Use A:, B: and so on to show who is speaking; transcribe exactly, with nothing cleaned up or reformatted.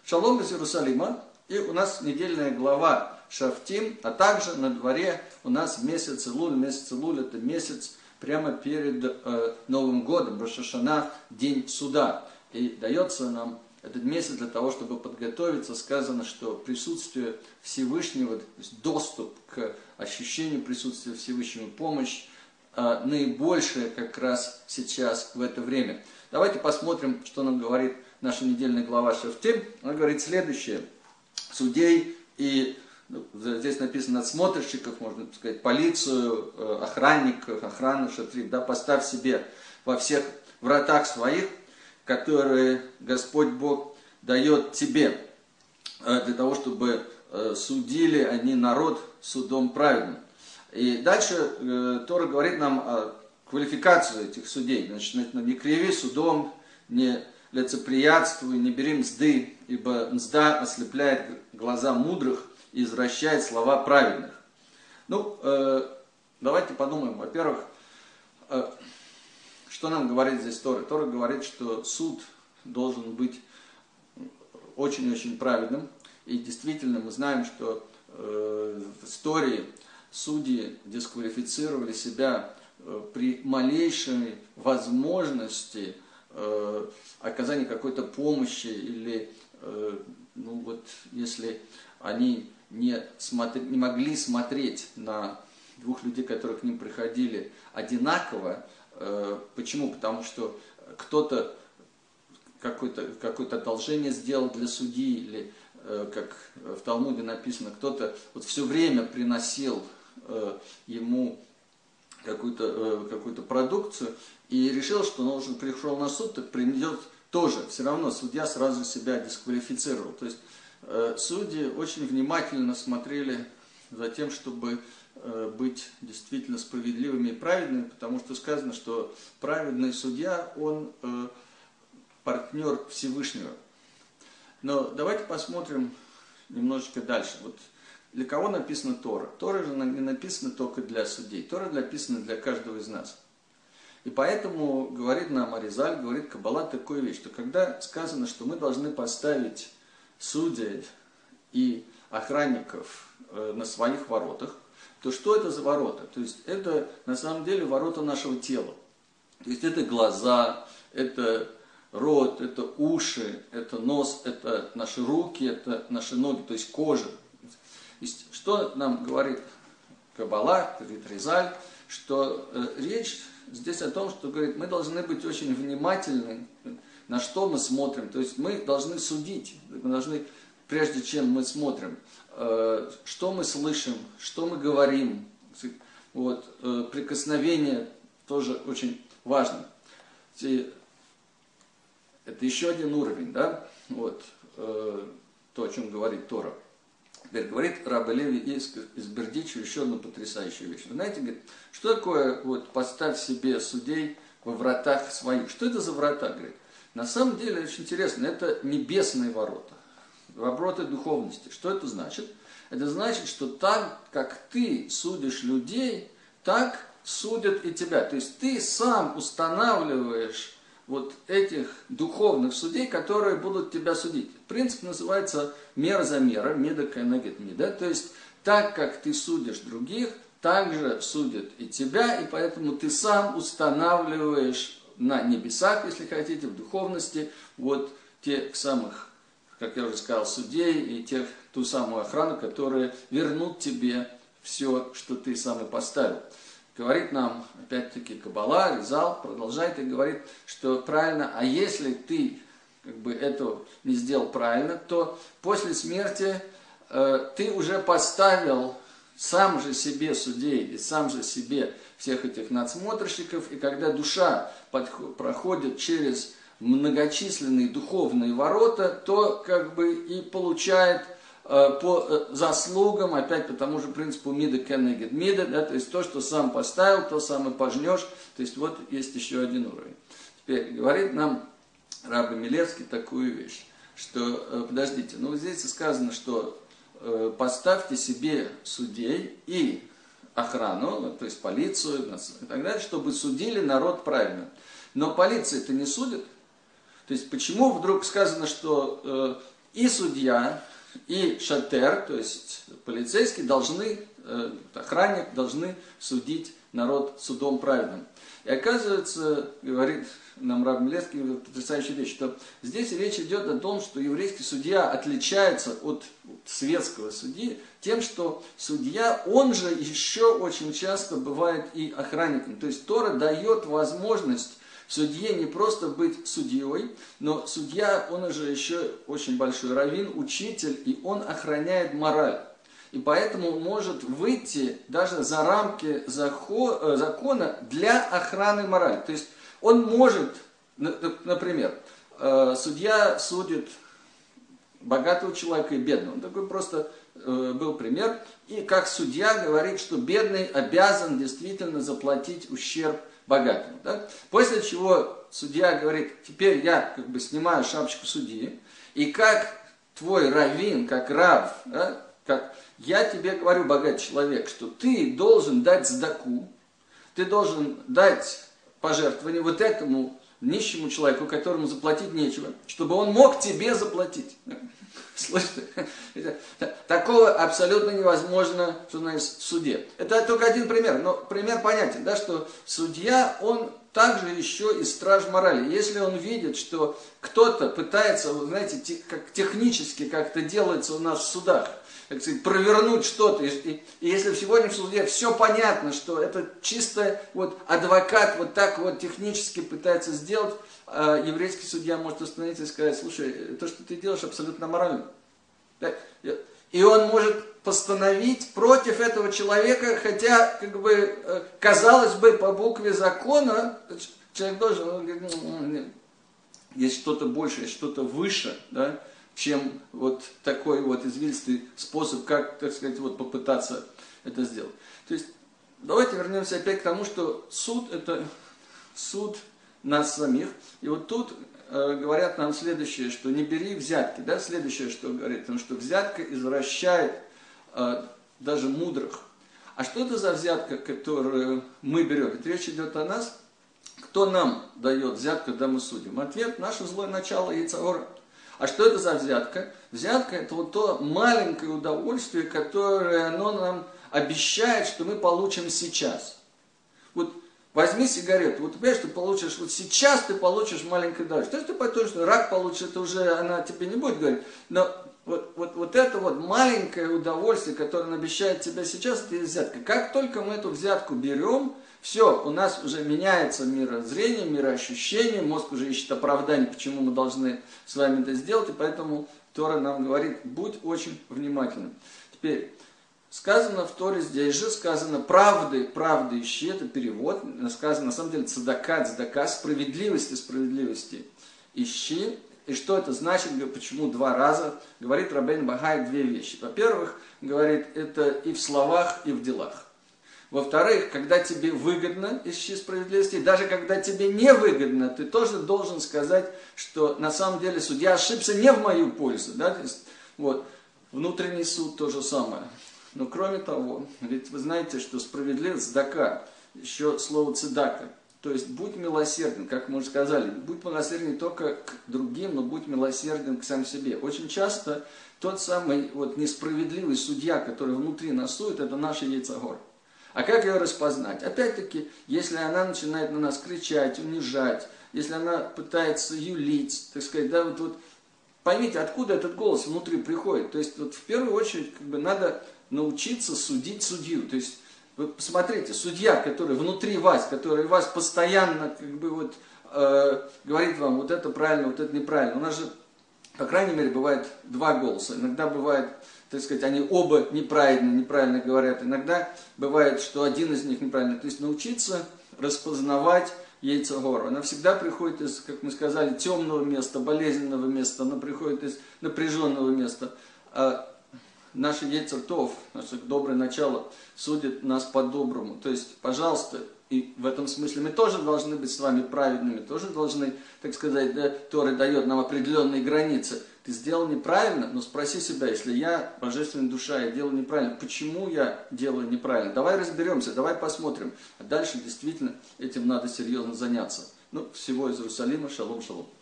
A: Шалом из Иерусалима. И у нас недельная глава Шафтим, а также на дворе у нас месяц Илуль. Месяц Илуль — это месяц прямо перед э, Новым годом, Рош ха-Шана, день суда. И дается нам этот месяц для того, чтобы подготовиться. Сказано, что присутствие Всевышнего, то есть доступ к ощущению присутствия Всевышнего, помощь, э, наибольшая как раз сейчас, в это время. Давайте посмотрим, что нам говорит наша недельная глава Шафтим. Она говорит следующее. Судей и, ну, здесь написано надсмотрщиков, можно сказать, полицию, э, охранников, охрану шатрим, да, поставь себе во всех вратах своих, которые Господь Бог дает тебе, э, для того, чтобы э, судили они народ судом праведным. И дальше э, Тора говорит нам о квалификации этих судей. Значит, не криви судом, не лицеприятствуй, не бери мзды, ибо мзда ослепляет глаза мудрых и извращает слова праведных. Ну, э, давайте подумаем. Во-первых, э, что нам говорит здесь Тора? Тора говорит, что суд должен быть очень-очень праведным. И действительно мы знаем, что э, в истории судьи дисквалифицировали себя э, при малейшей возможности э, оказания какой-то помощи или, э, ну вот, если они не, смотри, не могли смотреть на двух людей, которые к ним приходили, одинаково. Э, почему? Потому что кто-то какое-то какое-то одолжение сделал для судьи, или, э, как в Талмуде написано, кто-то вот все время приносил э, ему какую-то э, какую-то продукцию, и решил, что он уже пришел на суд, так придет тоже. Все равно судья сразу себя дисквалифицировал. То есть э, судьи очень внимательно смотрели за тем, чтобы э, быть действительно справедливыми и праведными, потому что сказано, что праведный судья, он э, партнер Всевышнего. Но давайте посмотрим немножечко дальше. Вот для кого написана Тора? Тора же не написана только для судей. Тора написана для каждого из нас. И поэтому говорит нам Аризаль, говорит Каббала такую вещь, что когда сказано, что мы должны поставить судей и охранников э, на своих воротах, то что это за ворота? То есть это на самом деле ворота нашего тела. То есть это глаза, это рот, это уши, это нос, это наши руки, это наши ноги, то есть кожа. То есть, что нам говорит Каббала, говорит Аризаль, что э, речь здесь о том, что говорит, мы должны быть очень внимательны, на что мы смотрим. То есть мы должны судить, мы должны, прежде чем мы смотрим, э, что мы слышим, что мы говорим. Вот, э, прикосновение тоже очень важно. И это еще один уровень, да, вот, э, то, о чем говорит Тора. Теперь говорит Рабби Леви из, из Бердичева еще одну потрясающую вещь. Вы знаете, говорит, что такое вот поставь себе судей во вратах своих? Что это за врата, говорит? На самом деле очень интересно, это небесные ворота, ворота духовности. Что это значит? Это значит, что так, как ты судишь людей, так судят и тебя. То есть ты сам устанавливаешь вот этих духовных судей, которые будут тебя судить. Принцип называется мера за мера, меда кенегед мида. То есть так, как ты судишь других, так же судят и тебя, и поэтому ты сам устанавливаешь на небесах, если хотите, в духовности, вот тех самых, как я уже сказал, судей и тех, ту самую охрану, которые вернут тебе все, что ты сам и поставил. Говорит нам, опять-таки, Каббала, Аризаль, продолжает и говорит, что правильно, а если ты как бы этого не сделал правильно, то после смерти э, ты уже поставил сам же себе судей и сам же себе всех этих надсмотрщиков, и когда душа подход, проходит через многочисленные духовные ворота, то как бы и получает по заслугам, опять по тому же принципу мида кенегед мида, да, то есть то, что сам поставил, то сам и пожнешь. То есть вот есть еще один уровень. Теперь говорит нам Рабби Милевский такую вещь, что, подождите, ну здесь сказано, что э, поставьте себе судей и охрану, то есть полицию и так далее, чтобы судили народ правильно. Но полиция-то не судит. То есть почему вдруг сказано, что э, и судья, и шатер, то есть полицейский, должны, охранник, должны судить народ судом праведным. И оказывается, говорит нам Рав Милевский потрясающую вещь, что здесь речь идет о том, что еврейский судья отличается от светского судьи тем, что судья, он же еще очень часто бывает и охранником. То есть Тора дает возможность судье не просто быть судьей, но судья, он же еще очень большой раввин, учитель, и он охраняет мораль. И поэтому он может выйти даже за рамки закона для охраны морали. То есть он может, например, судья судит богатого человека и бедного. Такой просто был пример. И как судья говорит, что бедный обязан действительно заплатить ущерб богатому. Да? После чего судья говорит, теперь я как бы снимаю шапочку судьи, и как твой раввин, как рав, да, как я тебе говорю, богатый человек, что ты должен дать сдаку, ты должен дать пожертвование вот этому нищему человеку, которому заплатить нечего, чтобы он мог тебе заплатить. Слышите? Такого абсолютно невозможно, что значит, в суде. Это только один пример, но пример понятен, да, что судья, он также еще и страж морали. Если он видит, что кто-то пытается, вы знаете, те, как технически, как это делается у нас в судах, так сказать, провернуть что-то. И, и, и если в сегодняшнем суде все понятно, что это чисто вот адвокат вот так вот технически пытается сделать, э, еврейский судья может остановиться и сказать, слушай, то, что ты делаешь, абсолютно морально. Да? И он может постановить против этого человека, хотя, как бы, э, казалось бы, по букве закона, человек должен, он говорит, ну, есть что-то большее, есть что-то выше, да, чем вот такой вот извилистый способ, как, так сказать, вот попытаться это сделать. То есть, давайте вернемся опять к тому, что суд – это суд нас самих. И вот тут э, говорят нам следующее, что не бери взятки. Да? Следующее, что говорит, потому что взятка извращает э, даже мудрых. А что это за взятка, которую мы берем? Ведь речь идет о нас. Кто нам дает взятку, когда мы судим? Ответ – наше злое начало Йецер Гара. А что это за взятка? Взятка – это вот то маленькое удовольствие, которое оно нам обещает, что мы получим сейчас. Вот возьми сигарету, вот ты понимаешь, ты получишь, вот сейчас ты получишь маленькое удовольствие. То есть ты потом, что рак получишь, это уже она тебе не будет говорить. Но вот, вот, вот это вот маленькое удовольствие, которое он обещает тебе сейчас, это и взятка. Как только мы эту взятку берем, все, у нас уже меняется мирозрение, мироощущение, мозг уже ищет оправдание, почему мы должны с вами это сделать, и поэтому Тора нам говорит, будь очень внимательным. Теперь, сказано в Торе, здесь же сказано, правды, правды ищи, это перевод, сказано на самом деле цадака, цадака, справедливости, справедливости ищи. И что это значит, почему два раза? Говорит Рабейн Бахай две вещи. Во-первых, говорит, это и в словах, и в делах. Во-вторых, когда тебе выгодно, ищи справедливости, даже когда тебе не выгодно, ты тоже должен сказать, что на самом деле судья ошибся не в мою пользу. Да? То есть, вот, внутренний суд то же самое. Но кроме того, ведь вы знаете, что справедливость, цдака, еще слово цедака, то есть будь милосерден, как мы уже сказали, будь милосерден не только к другим, но будь милосерден к сам себе. Очень часто тот самый вот, несправедливый судья, который внутри нас судит, это наша Йецер Гара. А как ее распознать? Опять-таки, если она начинает на нас кричать, унижать, если она пытается юлить, так сказать, да, вот, вот поймите, откуда этот голос внутри приходит. То есть, вот в первую очередь, как бы, надо научиться судить судью. То есть, вы посмотрите, судья, который внутри вас, который вас постоянно, как бы, вот, э, говорит вам, вот это правильно, вот это неправильно. У нас же, по крайней мере, бывает два голоса. Иногда бывает, так сказать, они оба неправильно, неправильно говорят. Иногда бывает, что один из них неправильно. То есть научиться распознавать Йецер Гара. Она всегда приходит из, как мы сказали, темного места, болезненного места. Она приходит из напряженного места. А наше Йецер Тов, наше доброе начало, судит нас по-доброму. То есть, пожалуйста, и в этом смысле мы тоже должны быть с вами праведными, тоже должны, так сказать, да, Тора дает нам определенные границы. Ты сделал неправильно, но спроси себя, если я, божественная душа, я делаю неправильно, почему я делаю неправильно? Давай разберемся, давай посмотрим. А дальше действительно этим надо серьезно заняться. Ну, всего из Иерусалима. Шалом, шалом.